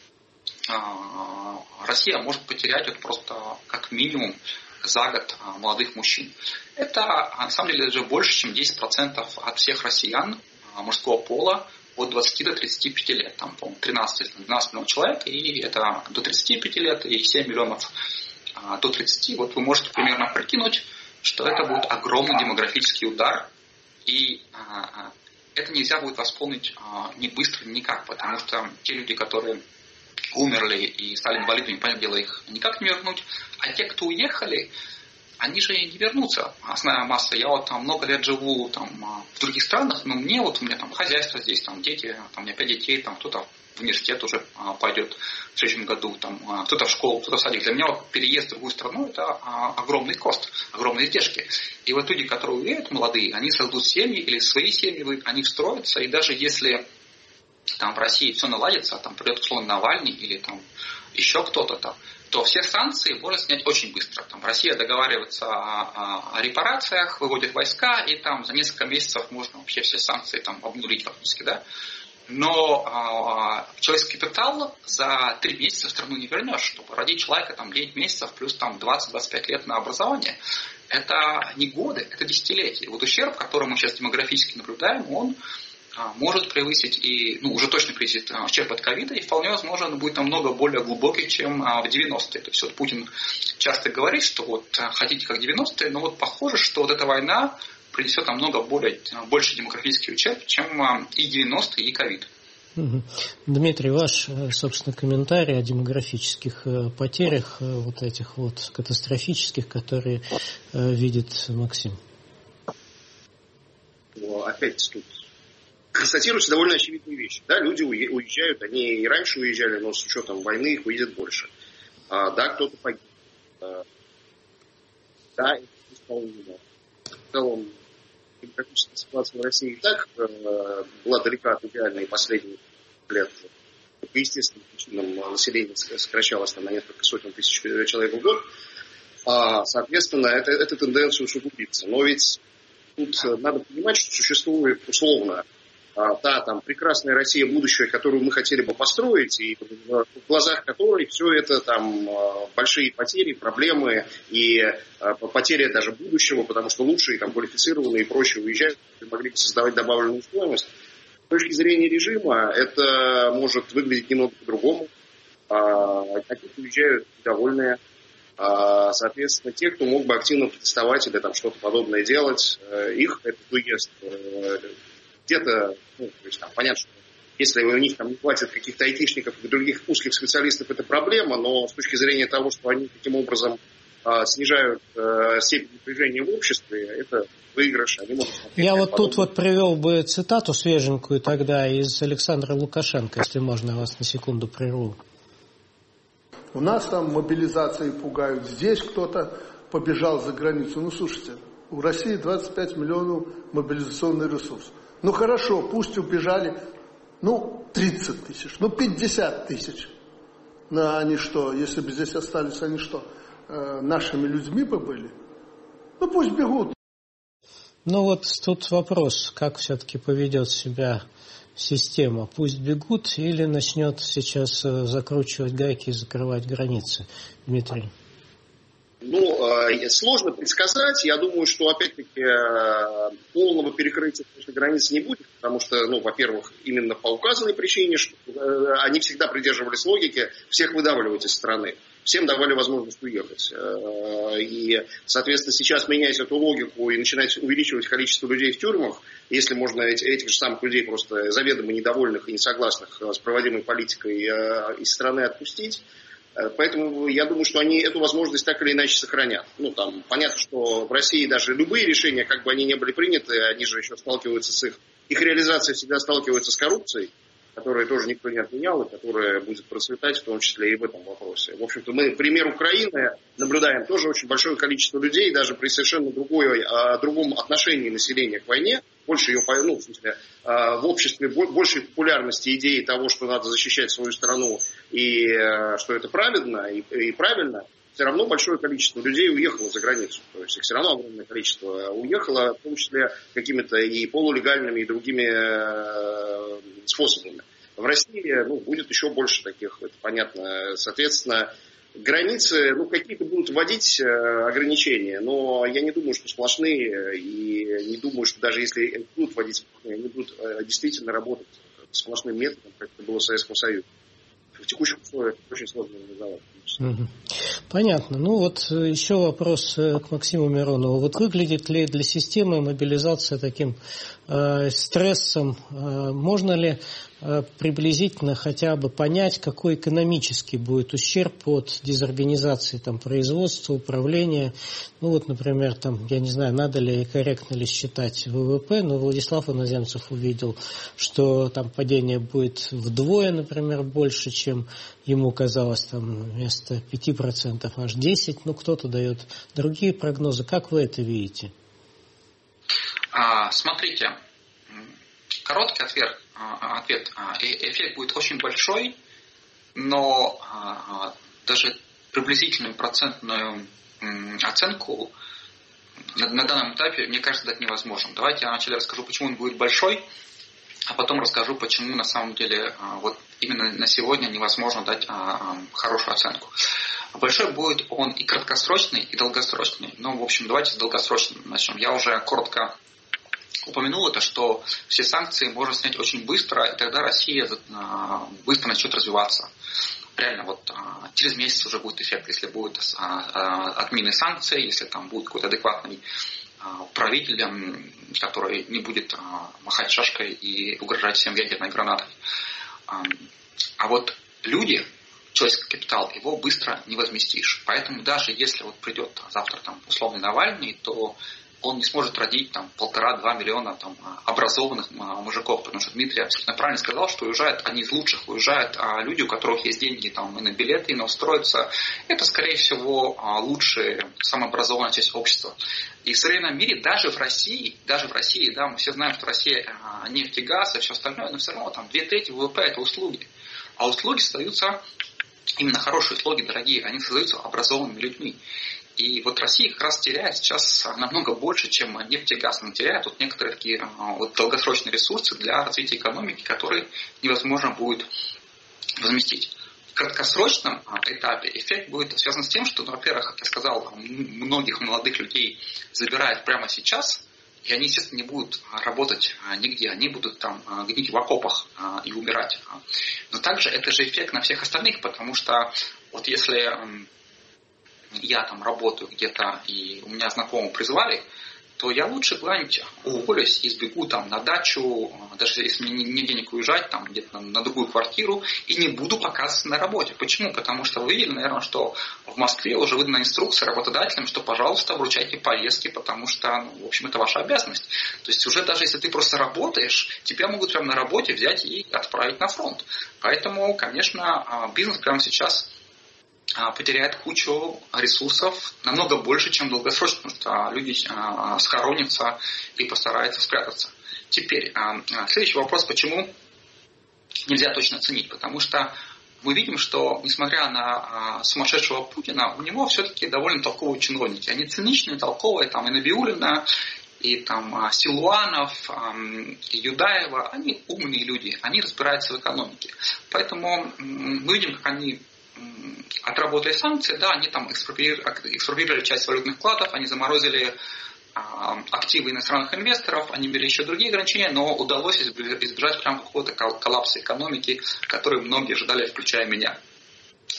Россия может потерять вот просто как минимум за год молодых мужчин. Это на самом деле даже больше, чем десять процентов от всех россиян мужского пола от двадцати до тридцати пяти лет. Там, по-моему, тринадцать-двенадцать миллионов человек, и это до тридцати пяти лет, и семь миллионов до тридцати. Вот вы можете примерно прикинуть, что это будет огромный демографический удар, и это нельзя будет восполнить ни быстро, никак, потому что те люди, которые умерли и стали инвалидами, понятное дело, их никак не вернуть. А те, кто уехали, они же не вернутся. Основная масса. Я вот там много лет живу там, в других странах, но мне вот, у меня там хозяйство здесь, там дети, там, у меня пять детей, там кто-то в университет уже а, пойдет в следующем году, там, а, кто-то в школу, кто-то в садик. Для меня вот, переезд в другую страну – это а, огромный кост, огромные издержки. И вот люди, которые уезжают, молодые, они создадут семьи или свои семьи, они встроятся, и даже если там в России все наладится, там придет, условно, Навальный или там еще кто-то там, то все санкции можно снять очень быстро. Там Россия договаривается о, о, о репарациях, выводит войска, и там за несколько месяцев можно вообще все санкции там обнулить фактически, да. Но а, человеческий капитал за три месяца в страну не вернешь, чтобы родить человека там девять месяцев плюс там двадцать-двадцать пять лет на образование. Это не годы, это десятилетия. Вот ущерб, который мы сейчас демографически наблюдаем, он может превысить и, ну, уже точно превысит ущерб от ковида, и вполне возможно он будет намного более глубокий, чем в девяностые. То есть вот Путин часто говорит, что вот хотите как девяностые, но вот похоже, что вот эта война принесет намного более, больше демографический ущерб, чем и девяностые, и ковид. Дмитрий, ваш, собственно, комментарий о демографических потерях, вот этих вот катастрофических, которые видит Максим. Ну, опять тут констатируются довольно очевидные вещи. Да, люди уезжают, они и раньше уезжали, но с учетом войны их уедет больше. А, да, кто-то погиб. А, да, это исполнено. В целом, демографическая ситуация в России и так а, была далека от идеальной последние лет. По естественным причинам население сокращалось там, на несколько сотен тысяч человек в год. А, соответственно, это, эта тенденция усугубится. Но ведь тут надо понимать, что существует условно та там прекрасная Россия будущее, которую мы хотели бы построить, и в глазах которой все это там большие потери, проблемы и потеря даже будущего, потому что лучшие, там, квалифицированные и прочие уезжают, могли бы создавать добавленную стоимость. С точки зрения режима это может выглядеть немного по-другому. Какие-то уезжают довольные. Соответственно, те, кто мог бы активно протестовать или там что-то подобное делать, их этот выезд где-то, ну, то есть, там, понятно, что если у них там не хватит каких-то айтишников и других узких специалистов, это проблема, но с точки зрения того, что они таким образом а, снижают а, степень напряжения в обществе, это выигрыш. Они могут Я вот подобное. Тут вот привел бы цитату свеженькую тогда из Александра Лукашенко, если можно, я вас на секунду прерву. У нас там мобилизации пугают, здесь кто-то побежал за границу. Ну, слушайте, у России двадцать пять миллионов мобилизационный ресурс. Ну хорошо, пусть убежали, ну тридцать тысяч, ну пятьдесят тысяч. Ну они что, если бы здесь остались, они что, э, нашими людьми бы были? Ну пусть бегут. Ну вот тут вопрос, как все-таки поведет себя система. Пусть бегут или начнет сейчас закручивать гайки и закрывать границы, Дмитрий? Ну, сложно предсказать. Я думаю, что, опять-таки, полного перекрытия границ не будет, потому что, ну, во-первых, именно по указанной причине, что они всегда придерживались логики всех выдавливать из страны. всем давали возможность уехать. И, соответственно, сейчас менять эту логику и начинать увеличивать количество людей в тюрьмах, если можно этих же самых людей, просто заведомо недовольных и несогласных с проводимой политикой, из страны отпустить. Поэтому я думаю, что они эту возможность так или иначе сохранят. Ну, там, понятно, что в России даже любые решения, как бы они ни были приняты, они же еще сталкиваются с их... Их реализация всегда сталкивается с коррупцией, которую тоже никто не отменял, и которая будет процветать, в том числе и в этом вопросе. В общем-то, мы пример Украины наблюдаем тоже очень большое количество людей, даже при совершенно другой, а, другом отношении населения к войне, больше ее, ну, в смысле, а, в обществе большей популярности идеи того, что надо защищать свою страну и а, что это правильно и, и правильно, все равно большое количество людей уехало за границу. То есть их все равно огромное количество уехало, в том числе какими-то и полулегальными, и другими э, способами. В России ну, будет еще больше таких, это понятно. Соответственно, границы, ну, какие-то будут вводить э, ограничения, но я не думаю, что сплошные, и не думаю, что даже если будут вводить сплошные, они будут э, действительно работать сплошным методом, как это было в Советском Союзе. В текущих условиях очень сложно реализовать. Угу. Понятно. Ну вот еще вопрос к Максиму Миронову. Вот выглядит ли для системы мобилизация таким э, стрессом? Э, можно ли э, приблизительно хотя бы понять, какой экономический будет ущерб от дезорганизации там, производства, управления? Ну вот, например, там, я не знаю, надо ли и корректно ли считать ВВП, но Владислав Иноземцев увидел, что там падение будет вдвое, например, больше, чем ему казалось, там вместо пяти процентов аж десять процентов, ну кто-то дает другие прогнозы. Как вы это видите? А, смотрите, короткий ответ, ответ. Эффект будет очень большой, но даже приблизительную процентную оценку на, на данном этапе, мне кажется, дать невозможно. Давайте я вначале расскажу, почему он будет большой, а потом расскажу, почему на самом деле вот именно на сегодня невозможно дать а, хорошую оценку. Большой будет он и краткосрочный, и долгосрочный. Ну, в общем, давайте с долгосрочным начнем. Я уже коротко упомянул это, что все санкции можно снять очень быстро, и тогда Россия а, быстро начнет развиваться. Реально, вот а, через месяц уже будет эффект, если будет а, а, отмены санкций, если там будет какой-то адекватный правителем, который не будет а, махать шашкой и угрожать всем ядерной гранатой. А, а вот люди, человеческий капитал, его быстро не возместишь. Поэтому даже если вот придет завтра там, условный Навальный, то он не сможет родить там полтора-два миллиона там, образованных мужиков, потому что Дмитрий абсолютно правильно сказал, что уезжают одни из лучших, уезжают а, люди, у которых есть деньги там, и на билеты, и на устроиться. Это, скорее всего, а, лучшая, самообразованная часть общества. И в современном мире, даже в России, даже в России, да, мы все знаем, что Россия а, нефть и газ и все остальное, но все равно там две трети ВВП это услуги. А услуги создаются, именно хорошие услуги, дорогие, они создаются образованными людьми. И вот Россия как раз теряет сейчас намного больше, чем нефть и газ. Она теряет вот некоторые такие вот долгосрочные ресурсы для развития экономики, которые невозможно будет возместить. В краткосрочном этапе эффект будет связан с тем, что, ну, во-первых, как я сказал, многих молодых людей забирают прямо сейчас, и они, естественно, не будут работать нигде, они будут там гнить в окопах и умирать. Но также это же эффект на всех остальных, потому что вот если я там работаю где-то, и у меня знакомого призвали, то я лучше куда-нибудь уволюсь и сбегу там на дачу, даже если мне не денег уезжать, там где-то на, на другую квартиру, и не буду показываться на работе. Почему? Потому что вы видели, наверное, что в Москве уже выдана инструкция работодателям, что, пожалуйста, вручайте повестки, потому что, ну, в общем, это ваша обязанность. То есть уже даже если ты просто работаешь, тебя могут прямо на работе взять и отправить на фронт. Поэтому, конечно, бизнес прямо сейчас потеряет кучу ресурсов, намного больше, чем долгосрочно, потому что люди схоронятся и постараются спрятаться. Теперь, следующий вопрос, почему нельзя точно оценить, потому что мы видим, что, несмотря на сумасшедшего Путина, у него все-таки довольно толковые чиновники. Они циничные, толковые, там и Набиуллина, и там Силуанов, и Юдаева, они умные люди, они разбираются в экономике. Поэтому мы видим, как они отработали санкции, да, они там экспроприировали, экспроприировали часть валютных вкладов, они заморозили а, активы иностранных инвесторов, они ввели еще другие ограничения, но удалось избежать прям какого-то коллапса экономики, который многие ожидали, включая меня.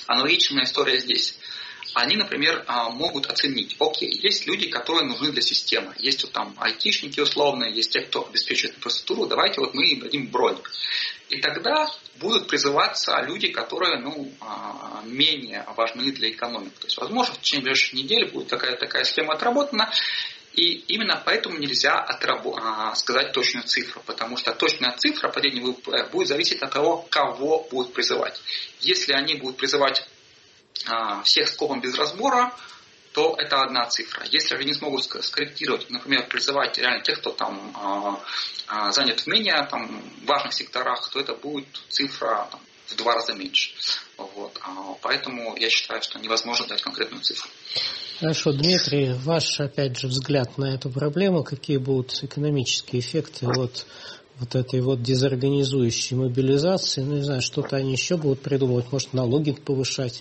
Аналогичная история здесь. Они, например, могут оценить, окей, есть люди, которые нужны для системы. Есть вот там айтишники условные, есть те, кто обеспечивает инфраструктуру, давайте вот мы им дадим бронь. И тогда будут призываться люди, которые ну, менее важны для экономики. То есть, возможно, в течение ближайшей недели будет какая-то такая схема отработана, и именно поэтому нельзя отрабо- сказать точную цифру, потому что точная цифра падения ВВП будет зависеть от того, кого будут призывать. Если они будут призывать всех скопом без разбора, то это одна цифра. Если они смогут скорректировать, например, призывать реально тех, кто там а, а, занят в менее там, важных секторах, то это будет цифра там, в два раза меньше. Вот. А, поэтому я считаю, что невозможно дать конкретную цифру. Хорошо, Дмитрий, ваш, опять же, взгляд на эту проблему, какие будут экономические эффекты вот, вот этой вот дезорганизующей мобилизации, ну, не знаю, что-то они еще будут придумывать, может, налоги повышать?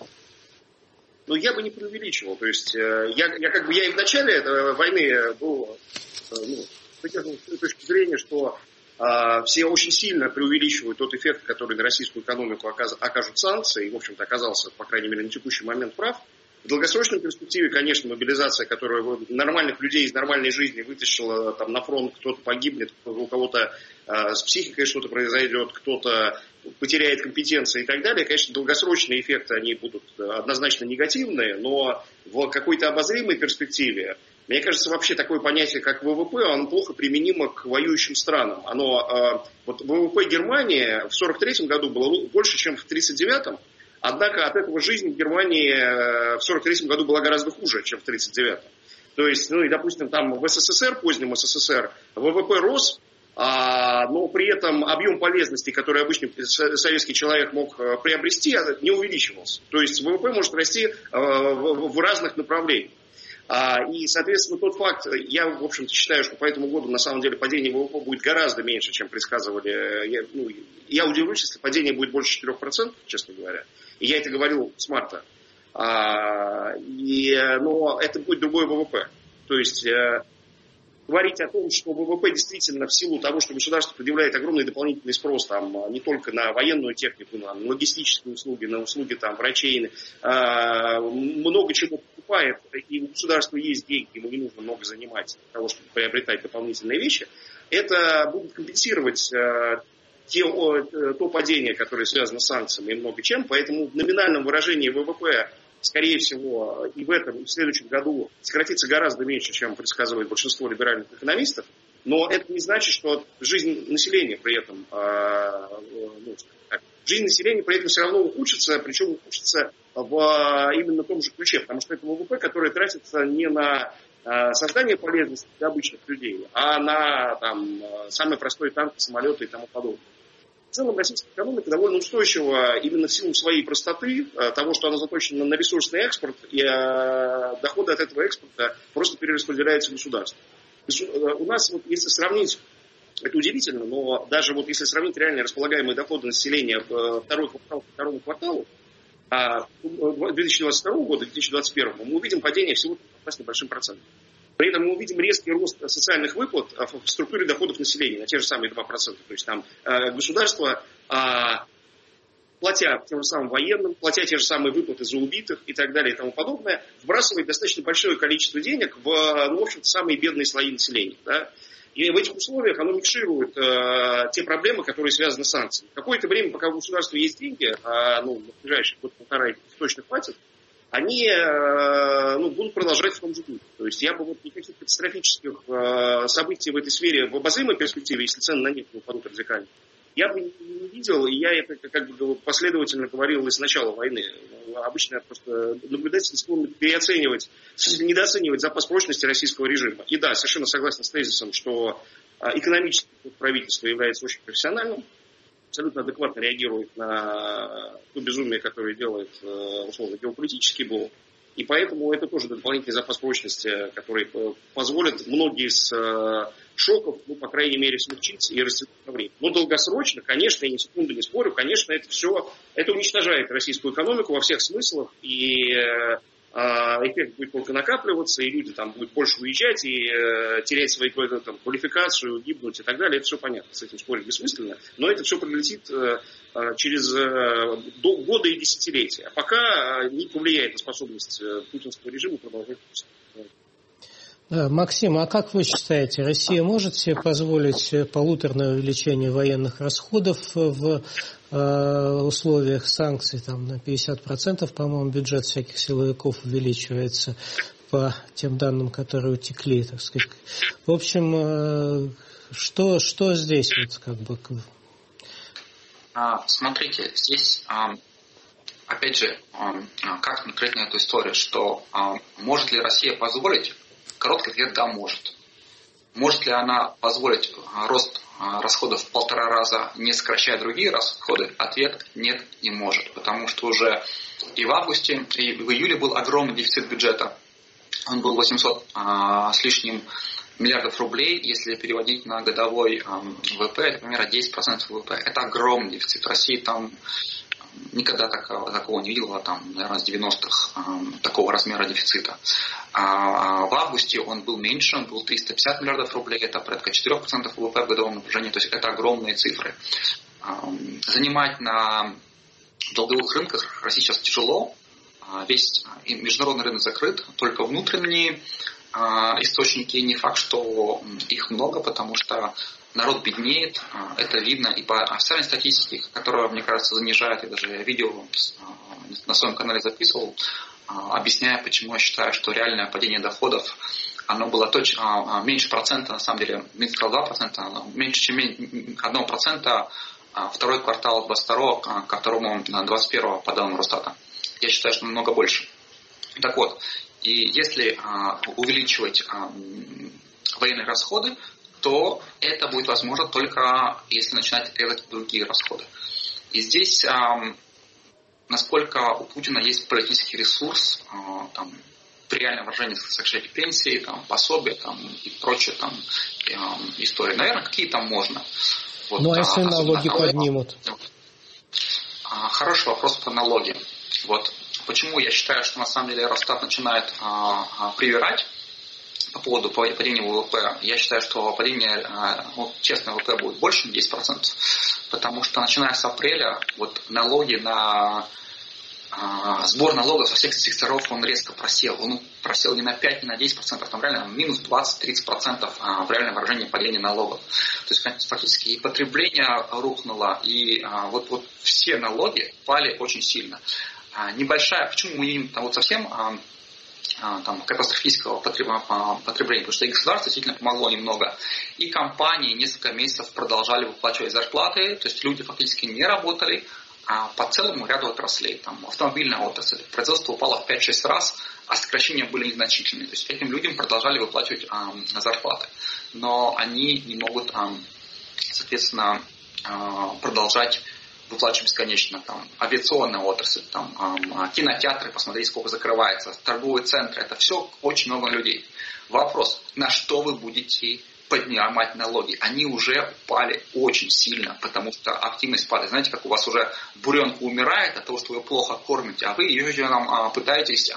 Ну, я бы не преувеличивал. То есть, я, я как бы я и в начале этой войны был, ну, придерживался с той точки зрения, что а, все очень сильно преувеличивают тот эффект, который на российскую экономику оказ, окажут санкции, и, в общем-то, оказался, по крайней мере, на текущий момент прав. В долгосрочной перспективе, конечно, мобилизация, которая нормальных людей из нормальной жизни вытащила там, на фронт, кто-то погибнет, у кого-то э, с психикой что-то произойдет, кто-то потеряет компетенции и так далее. Конечно, долгосрочные эффекты, они будут однозначно негативные, но в какой-то обозримой перспективе, мне кажется, вообще такое понятие, как ВВП, оно плохо применимо к воюющим странам. Оно, э, вот ВВП Германии в сорок третьем году было больше, чем в тридцать девятом. Однако от этого жизнь в Германии в сорок третьем году была гораздо хуже, чем в тридцать девятом. То есть, ну и, допустим, там в СССР, позднем СССР, ВВП рос, а, но при этом объем полезности, который обычный советский человек мог приобрести, не увеличивался. То есть ВВП может расти в, в разных направлениях. А, и, соответственно, тот факт, я, в общем-то, считаю, что по этому году, на самом деле, падение ВВП будет гораздо меньше, чем предсказывали. Я, ну, я удивлюсь, если падение будет больше четырех процентов, честно говоря. И я это говорил с марта. А, и, но это будет другой ВВП. То есть э, говорить о том, что ВВП действительно в силу того, что государство предъявляет огромный дополнительный спрос там, не только на военную технику, на логистические услуги, на услуги там, врачей, э, много чего покупает, и у государства есть деньги, ему не нужно много занимать для того, чтобы приобретать дополнительные вещи, это будет компенсировать э, Те, то падение, которое связано с санкциями и много чем, поэтому в номинальном выражении ВВП, скорее всего, и в этом, и в следующем году сократится гораздо меньше, чем предсказывает большинство либеральных экономистов, но это не значит, что жизнь населения при этом, ну, жизнь населения при этом все равно ухудшится, причем ухудшится в именно том же ключе, потому что это ВВП, который тратится не на создание полезности для обычных людей, а на там, самые простые танки, самолеты и тому подобное. В целом российская экономика довольно устойчива именно в силу своей простоты, того, что она заточена на ресурсный экспорт, и доходы от этого экспорта просто перераспределяются государству. У нас, вот, если сравнить, это удивительно, но даже вот если сравнить реально располагаемые доходы населения второй квартал к второму кварталу, две тысячи двадцать второго года, две тысячи двадцать первого, мы увидим падение всего с небольшим процентом. При этом мы увидим резкий рост социальных выплат в структуре доходов населения на те же самые два процента. То есть там государство, платя тем же самым военным, платя те же самые выплаты за убитых и так далее и тому подобное, вбрасывает достаточно большое количество денег в, ну, в общем-то, самые бедные слои населения. Да? И в этих условиях оно микширует э, те проблемы, которые связаны с санкциями. Какое-то время, пока у государства есть деньги, э, ну, в ближайшие год-полтора их точно хватит, они э, ну, будут продолжать в том же духе. То есть я бы вот никаких катастрофических э, событий в этой сфере в обозримой перспективе, если цены на нефть упадут радикально, я бы не видел, и я это как бы последовательно говорил и с начала войны. Обычно просто наблюдатели склонны переоценивать, недооценивать запас прочности российского режима. И да, совершенно согласен с тезисом, что экономическое правительство является очень профессиональным, абсолютно адекватно реагирует на то безумие, которое делает, условно, геополитический блок. И поэтому это тоже дополнительный запас прочности, который позволит многие из шоков, ну, по крайней мере, смягчиться и растянуть на время. Но долгосрочно, конечно, я ни секунды не спорю, конечно, это все, это уничтожает российскую экономику во всех смыслах. И эффект будет только накапливаться, и люди там будут больше уезжать, и э, терять свою там, квалификацию, гибнуть и так далее. Это все понятно, с этим спорить бессмысленно. Но это все пролетит э, через э, до, годы и десятилетия. А пока э, не повлияет на способность э, путинского режима продолжать. Да, Максим, а как вы считаете, Россия может себе позволить полуторное увеличение военных расходов в э, условиях санкций? Там на пятьдесят процентов, по-моему, бюджет всяких силовиков увеличивается по тем данным, которые утекли, так сказать. В общем, э, что, что здесь вот как бы? А, смотрите, здесь а, опять же, а, как смотреть на эту историю, что а, может ли Россия позволить? Короткий ответ – да, может. Может ли она позволить рост расходов в полтора раза, не сокращая другие расходы? Ответ – нет, не может. Потому что уже и в августе, и в июле был огромный дефицит бюджета. Он был восемьсот а, с лишним миллиардов рублей. Если переводить на годовой а, ВВП, это примерно десять процентов ВВП. Это огромный дефицит. В России там никогда такого, такого не видела, там, наверное, с девяностых э, такого размера дефицита. А в августе он был меньше, он был триста пятьдесят миллиардов рублей, это порядка четыре процента ВВП в годовом напряжении, то есть это огромные цифры. Э, занимать на долговых рынках России сейчас тяжело, весь международный рынок закрыт, только внутренние э, источники, не факт, что их много, потому что народ беднеет, это видно и по официальной статистике, которая, мне кажется, занижает. Я даже видео на своем канале записывал, объясняя, почему я считаю, что реальное падение доходов, оно было точно меньше процента, на самом деле, не сказал два процента, меньше, чем один процент второй квартал двадцать второго ко второму двадцать первого по данным Росстата. Я считаю, что намного больше. Так вот, и если увеличивать военные расходы, то это будет возможно только если начинать резать другие расходы. И здесь, э, насколько у Путина есть политический ресурс, э, там, при реальном выражении сокращать пенсии, там, пособия там, и прочие там, э, истории, наверное, какие там можно. Вот, ну а если а, налоги налог, поднимут? А, хороший вопрос про налоги. Вот. Почему я считаю, что на самом деле Росстат начинает а, а, привирать по поводу падения ВВП. Я считаю, что падение, ну, честно, ВВП будет больше, чем десять процентов, потому что начиная с апреля вот налоги на а, сбор налогов со всех секторов, он резко просел. Он просел не на пять, не на десять процентов, там реально минус двадцать-тридцать процентов а, в реальном выражении падения налогов. То есть фактически и потребление рухнуло, и а, вот, вот все налоги пали очень сильно. А, небольшая, почему мы видим там вот совсем а, там, катастрофического потребления, потому что и государство действительно помогло немного. И компании несколько месяцев продолжали выплачивать зарплаты, то есть люди фактически не работали, а по целому ряду отраслей. Там, автомобильная отрасль, производство упало в пять-шесть раз, а сокращения были незначительные. То есть этим людям продолжали выплачивать а, зарплаты. Но они не могут, а, соответственно, а, продолжать выплачивать бесконечно, там, авиационная отрасль, там, э, кинотеатры, посмотрите, сколько закрывается, торговые центры, это все очень много людей. Вопрос, на что вы будете поднимать налоги? Они уже упали очень сильно, потому что активность падает. Знаете, как у вас уже буренка умирает от того, что вы плохо кормите, а вы ее же нам пытаетесь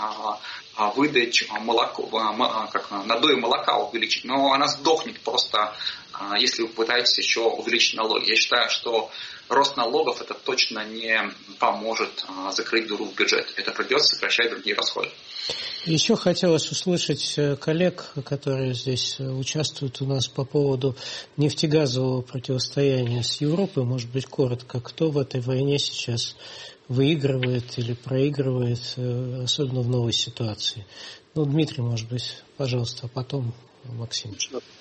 выдать молоко, как надой молока увеличить, но она сдохнет просто, если вы пытаетесь еще увеличить налоги. Я считаю, что рост налогов это точно не поможет закрыть дыру в бюджет. Это придется сокращать другие расходы. Еще хотелось услышать коллег, которые здесь участвуют у нас по поводу нефтегазового противостояния с Европой. Может быть, коротко, кто в этой войне сейчас выигрывает или проигрывает, особенно в новой ситуации. Ну, Дмитрий, может быть, пожалуйста, а потом Максим.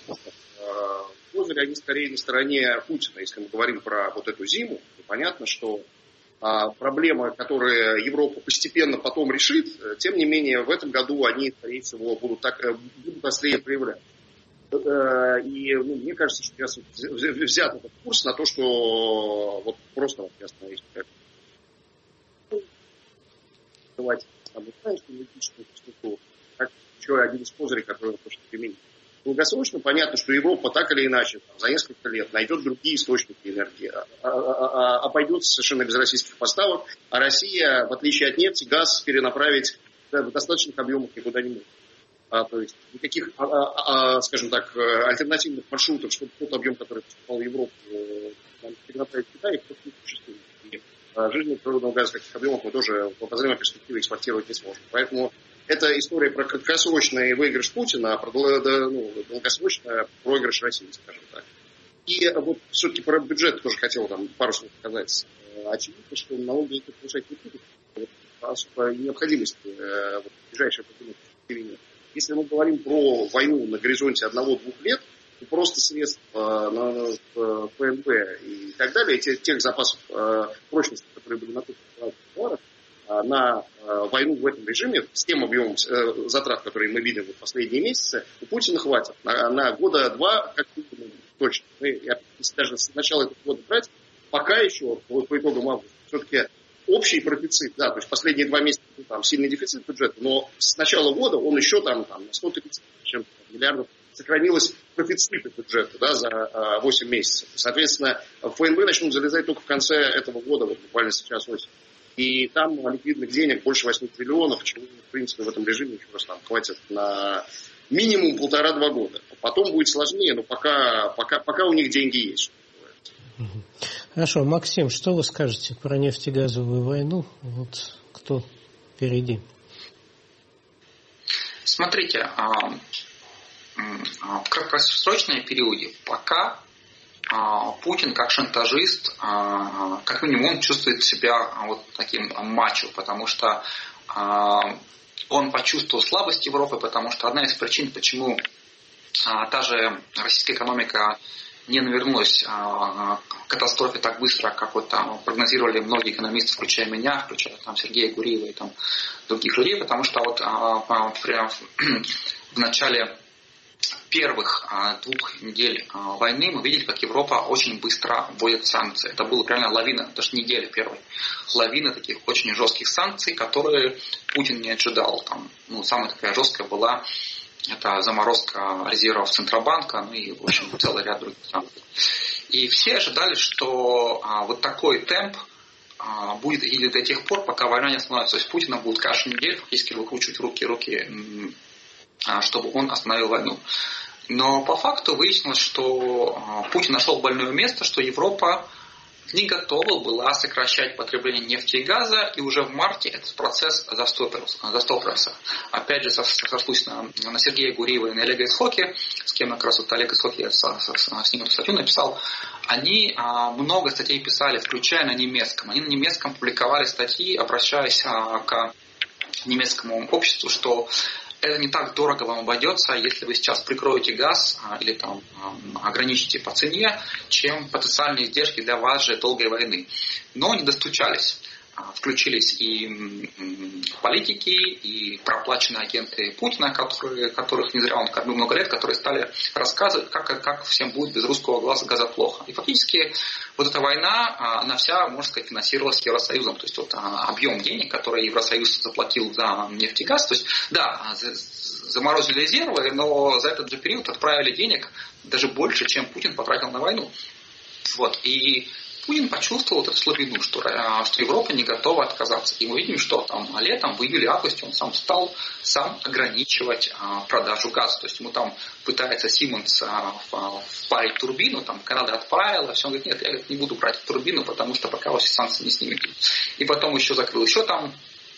Козыри, они скорее на стороне Путина, если мы говорим про вот эту зиму. Понятно, что а, проблемы, которые Европа постепенно потом решит, тем не менее, в этом году они, скорее всего, будут, так, будут острее проявлять. И ну, мне кажется, что сейчас взят этот курс на то, что вот просто вот, остановить давайте политическую структуру. Как еще один из козырей, который он хочет применить. Долгосрочно понятно, что Европа так или иначе там, за несколько лет найдет другие источники энергии, обойдется совершенно без российских поставок, а Россия, в отличие от нефти, газ перенаправить в достаточных объемах никуда не может. А, то есть никаких, а, а, а, скажем так, альтернативных маршрутов, чтобы тот объем, который поступал в Европу, перенаправить в Китай, просто не существует. И а, жизненного природного газа таких объемов мы тоже в обозримой перспективе экспортировать не сможем. Поэтому это история про краткосрочный выигрыш Путина, а про ну, долгосрочный проигрыш России, скажем так. И вот все-таки про бюджет тоже хотел там пару слов сказать. Очевидно, что налоги эти повышать не будут. Особо необходимости в ближайшее время. Если мы говорим про войну на горизонте одного-двух лет, то просто средств на ПНБ и так далее, тех, тех запасов прочности, которые были накоплены в товарах, на войну в этом режиме, с тем объемом затрат, которые мы видим в последние месяцы, у Путина хватит на, на года два, как минимум, точно. Мы, если даже с начала этого года брать, пока еще, по, по итогам августа, все-таки общий профицит, да, то есть последние два месяца ну, там сильный дефицит бюджета, но с начала года он еще там, там на сто тридцать миллиардов сохранилось профицита бюджета, да, за восемь месяцев. Соответственно, ФНБ начнут залезать только в конце этого года, вот буквально сейчас осень. И там ликвидных денег больше восьми триллионов, чего, в принципе, в этом режиме еще раз там хватит на минимум полтора-два года. Потом будет сложнее, но пока, пока, пока у них деньги есть. Хорошо, Максим, что вы скажете про нефтегазовую войну? Вот кто впереди? Смотрите, в краткосрочном периоде пока Путин как шантажист, как минимум, он чувствует себя вот таким мачо, потому что он почувствовал слабость Европы, потому что одна из причин, почему та же российская экономика не навернулась к катастрофе так быстро, как вот там прогнозировали многие экономисты, включая меня, включая там Сергея Гуриева и там других людей, потому что вот прямо в начале первых двух недель войны мы видели, как Европа очень быстро вводит санкции. Это была реально лавина, даже неделя первой. Лавина таких очень жестких санкций, которые Путин не ожидал. Там, ну, самая такая жесткая была это заморозка резервов Центробанка, ну и, в общем, целый ряд других санкций. И все ожидали, что а, вот такой темп а, будет идти до тех пор, пока война не остановится. То есть Путина будет каждую неделю фактически выкручивать руки руки, а, чтобы он остановил войну. Но по факту выяснилось, что а, Путин нашел больное место, что Европа не готова была сокращать потребление нефти и газа, и уже в марте этот процесс застопорился. Опять же, сошлюсь на, на Сергея Гуриева и на Олега Исхоки, с кем как раз вот Олег Исхоки, я с, с, с ним эту статью написал. Они а, много статей писали, включая на немецком. Они на немецком публиковали статьи, обращаясь а, к немецкому обществу, что это не так дорого вам обойдется, если вы сейчас прикроете газ а, или там а, ограничите по цене, чем потенциальные издержки для вас же долгой войны. Но не достучались. А, включились и м, политики, и проплаченные агенты Путина, которые, которых не зря он кормил много лет, которые стали рассказывать, как, как всем будет без русского глаза газа плохо. И фактически вот эта война, а, она вся, можно сказать, финансировалась Евросоюзом. То есть вот а, объем денег, который Евросоюз заплатил за нефть и газ, то есть да, заморозили резервы, но за этот же период отправили денег даже больше, чем Путин потратил на войну. Вот. И Путин почувствовал эту слабину, что, что Европа не готова отказаться. И мы видим, что там летом, в июле-августе он сам стал сам ограничивать а, продажу газа. То есть ему там пытается Симмонс а, впарить турбину, там Канада отправила, все, он говорит, нет, я говорит, не буду брать турбину, потому что пока вы все санкции не снимете. И потом еще закрыл еще там,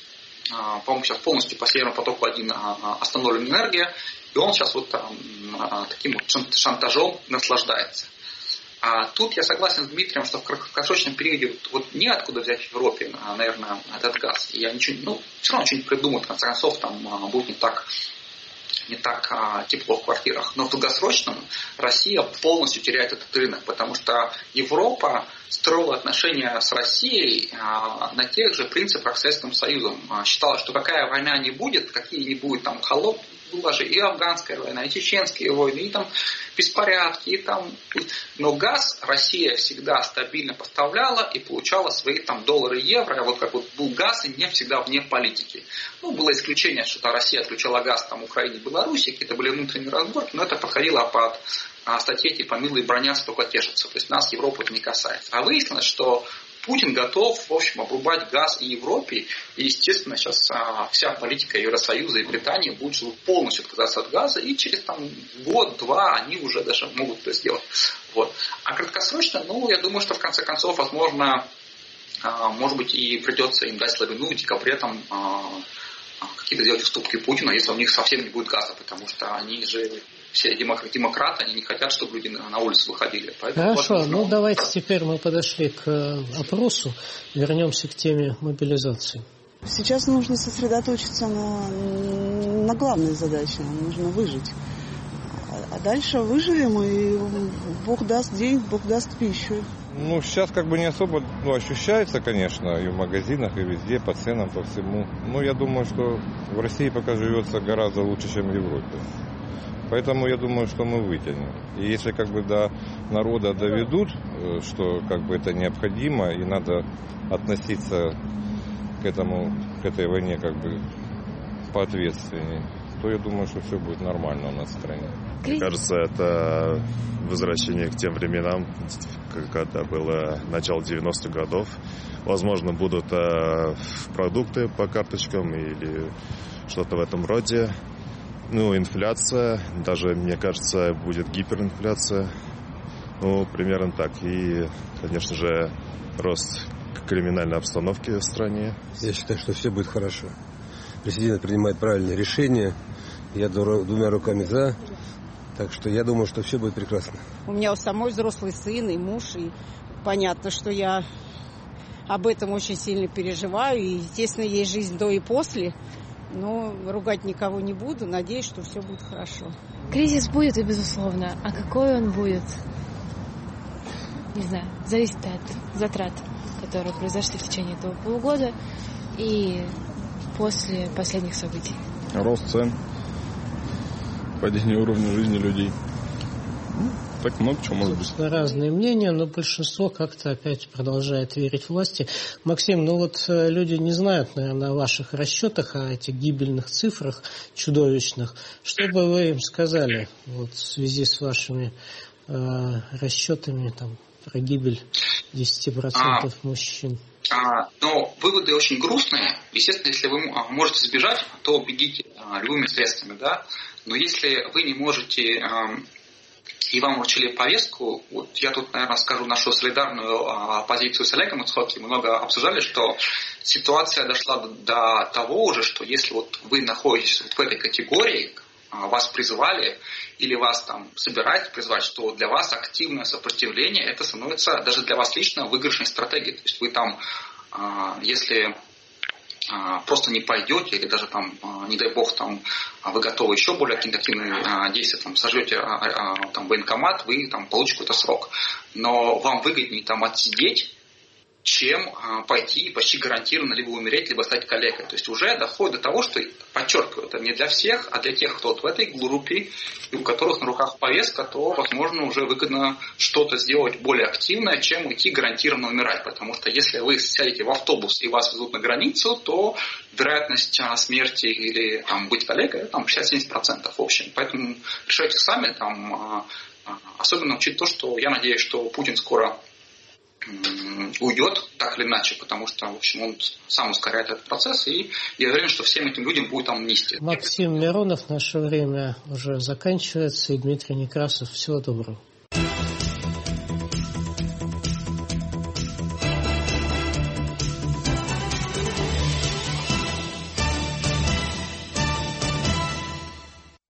а, по-моему, сейчас полностью по Северному потоку один а, остановлена энергия, и он сейчас вот там, а, таким вот шантажом наслаждается. А тут я согласен с Дмитрием, что в краткосрочном периоде вот, вот неоткуда взять в Европе, наверное, этот газ. И я ничего, ну, все равно что-нибудь придумают, в конце концов, там будет не так, не так а, тепло в квартирах. Но в долгосрочном Россия полностью теряет этот рынок, потому что Европа строила отношения с Россией а, на тех же принципах, как с Советским Союзом. А, считала, что какая война не будет, какие не будет там холод, была же и афганская война, и чеченские войны, и там беспорядки, и там... Но газ Россия всегда стабильно поставляла и получала свои там доллары и евро. Вот как вот был газ, и нефть всегда вне политики. Ну, было исключение, что там Россия отключала газ там Украине и Белоруссии, какие-то были внутренние разборки, но это подходило под а, статьи типа «Милые бронятся, только тешатся». То есть нас Европа это не касается. А выяснилось, что Путин готов, в общем, обрубать газ и Европе, и, естественно, сейчас а, вся политика Евросоюза и Британии будет, чтобы полностью отказаться от газа, и через там, год-два они уже даже могут это сделать. Вот. А краткосрочно, ну, я думаю, что в конце концов, возможно, а, может быть, и придется им дать слабину, в декабре там а, какие-то делать уступки Путину, если у них совсем не будет газа, потому что они же все демократы, они не хотят, чтобы люди на улицу выходили. Поэтому Хорошо, возможно... ну давайте теперь мы подошли к опросу, вернемся к теме мобилизации. Сейчас нужно сосредоточиться на, на главной задаче, нужно выжить. А дальше выживем, и Бог даст день, Бог даст пищу. Ну, сейчас как бы не особо ну, ощущается, конечно, и в магазинах, и везде, по ценам, по всему. Но я думаю, что в России пока живется гораздо лучше, чем в Европе. Поэтому я думаю, что мы вытянем. И если как бы до народа доведут, что как бы это необходимо, и надо относиться к этому, к этой войне как бы поответственнее, то я думаю, что все будет нормально у нас в стране. Мне кажется, это возвращение к тем временам, когда было начало девяностых годов. Возможно, будут продукты по карточкам или что-то в этом роде. Ну, инфляция, даже, мне кажется, будет гиперинфляция. Ну, примерно так. И, конечно же, рост криминальной обстановки в стране. Я считаю, что все будет хорошо. Президент принимает правильные решения. Я двумя руками за. Так что я думаю, что все будет прекрасно. У меня у самой взрослый сын и муж. И понятно, что я об этом очень сильно переживаю. И, естественно, есть жизнь до и после. Но ругать никого не буду. Надеюсь, что все будет хорошо. Кризис будет, и безусловно. А какой он будет? Не знаю. Зависит от затрат, которые произошли в течение этого полугода и после последних событий. Рост цен, падение уровня жизни людей. Так много чего может быть. Разные мнения, но большинство как-то опять продолжает верить власти. Максим, ну вот люди не знают, наверное, о ваших расчетах, о этих гибельных цифрах чудовищных. Что бы вы им сказали вот, в связи с вашими э, расчетами там, про гибель десять процентов а, мужчин? А, но выводы очень грустные. Естественно, если вы можете сбежать, то бегите а, любыми средствами. Да? Но если вы не можете... А, и вам вручили повестку, вот я тут, наверное, скажу нашу солидарную а, позицию с Олегом Ицхоки. Много обсуждали, что ситуация дошла до, до того уже, что если вот вы находитесь вот в этой категории, а, вас призывали или вас там собираются призвать, что для вас активное сопротивление, это становится даже для вас лично выигрышной стратегией. То есть вы там, а, если... просто не пойдете, или даже там, не дай бог, там, вы готовы еще более какие-то активные действия, там, сожжете там, военкомат, вы там, получите какой-то срок. Но вам выгоднее там отсидеть, чем а, пойти и почти гарантированно либо умереть, либо стать калекой. То есть уже доходит до того, что, подчеркиваю, это не для всех, а для тех, кто вот в этой группе, и у которых на руках повестка, то, возможно, уже выгодно что-то сделать более активное, чем идти гарантированно умирать. Потому что если вы сядете в автобус и вас везут на границу, то вероятность смерти или там, быть калекой там шестьдесят-семьдесят процентов в общем. Поэтому решайте сами, там, особенно учитывая то, что я надеюсь, что Путин скоро уйдет, так или иначе, потому что, в общем, он сам ускоряет этот процесс, и я уверен, что всем этим людям будет амнистия. Максим Миронов, наше время уже заканчивается, и Дмитрий Некрасов. Всего доброго.